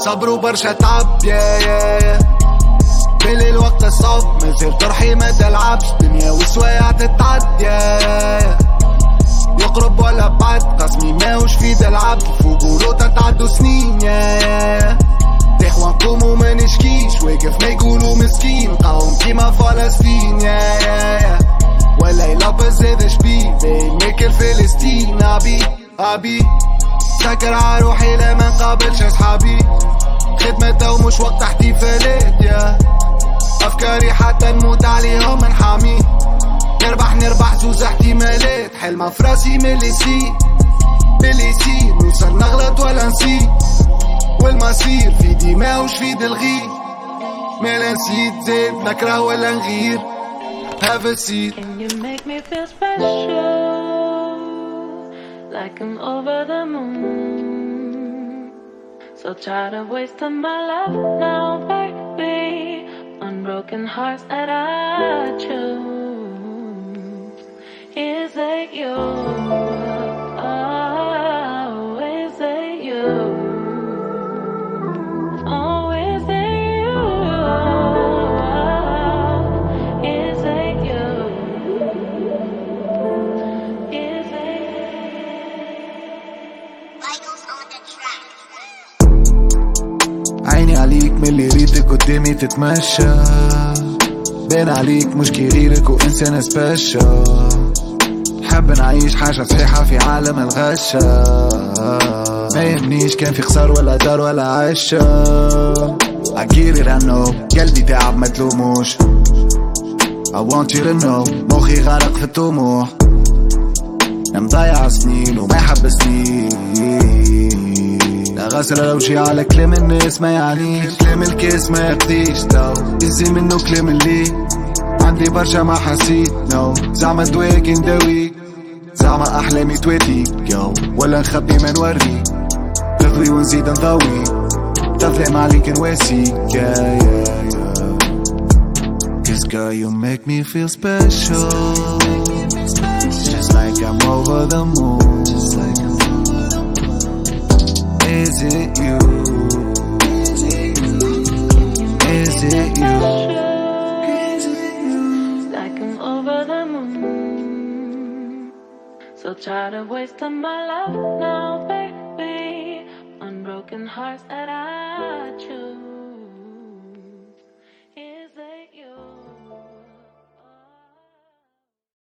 صبر وبرشا تعب يا بالليل وقت الصعب مازال طرحي ما تلعبش دنيا وسوايع تتعد يا يقرب ولا بعد قسمي ماهوش في العبد فوق وروتا تعدو سنين يا تحوى نقوم وما نشكيش واقف ما يقولوا مسكين قاوم كيما فلسطين يا ولا يلبس زاد شبيه باين ماكل فلسطين عبي سكر عروحي لا ما نقابلش اصحابي خدمة ومش وقت احتفالات يا افكاري حتى نموت عليهم نحامي نربح زوز احتمالات حلمة فراسي من اللي يصير نوصل نغلط ولا نسيب والمصير في دماء وش في دلغي ما نسيت زاد نكره ولا نغير have a seat. Can you make me feel special like I'm over the moon? So tired of wasting my love now, baby, on broken hearts that I choose. Is it you? Oh, is it you? Oh, is it you? Is it you? Is it Michael's on the track. عيني عليك من اللي ريتك قدامي تتمشى بين عليك مش كي غيرك وإنسان سبيشال حب نعيش حاجة صحيحة في عالم الغشة ما يهمنيش كان في خسار ولا دار ولا عشة I get it I know قلبي تعب ما تلوموش I want you to know مخي غرق في الطموح مضيع سنين وما يحبسني غسل لو شي على كلام الناس ما يعنيش كلام الكاس ما يقضيش لو يزي منه كلام اللي عندي برشا ما حسيت نو زعما دواك نداويك زعما احلامي تواتيك يو ولا نخبي ما نوريك نضوي ونزيد نضوي تظلم عليك نواسيك Cause girl you make me feel special Just like I'm over the moon Is it you? Is it you? like I'm over the moon? So tired of wasting my love now, baby, on broken hearts that I choose.